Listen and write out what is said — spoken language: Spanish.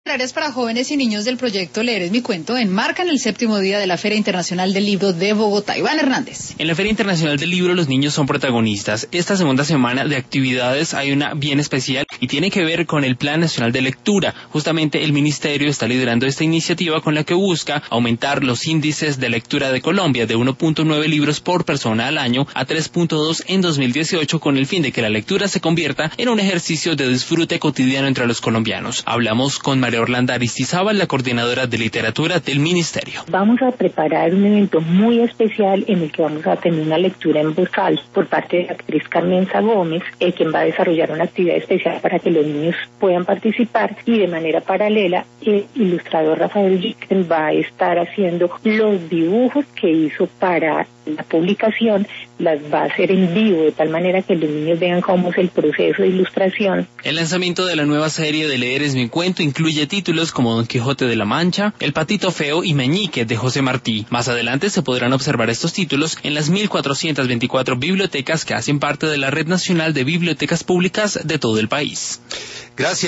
Literarias para jóvenes y niños del proyecto Leer es mi cuento enmarcan el 7º día de la Feria Internacional del Libro de Bogotá. Iván Hernández. En la Feria Internacional del Libro los niños son protagonistas. Esta segunda semana de actividades hay una bien especial y tiene que ver con el Plan Nacional de Lectura. Justamente el Ministerio está liderando esta iniciativa con la que busca aumentar los índices de lectura de Colombia de 1.9 libros por persona al año a 3.2 en 2018 con el fin de que la lectura se convierta en un ejercicio de disfrute cotidiano entre los colombianos. Hablamos con María Orlando Aristizábal, la coordinadora de literatura del Ministerio. Vamos a preparar un evento muy especial en el que vamos a tener una lectura en voz alta por parte de la actriz Carmenza Gómez, quien va a desarrollar una actividad especial para que los niños puedan participar, y de manera paralela el ilustrador Rafael Jicken va a estar haciendo los dibujos que hizo para la publicación, las va a hacer en vivo de tal manera que los niños vean cómo es el proceso de ilustración. El lanzamiento de la nueva serie de Leer es mi cuento incluye títulos como Don Quijote de la Mancha, El Patito Feo y Meñique de José Martí. Más adelante se podrán observar estos títulos en las 1.424 bibliotecas que hacen parte de la Red Nacional de Bibliotecas Públicas de todo el país. Gracias.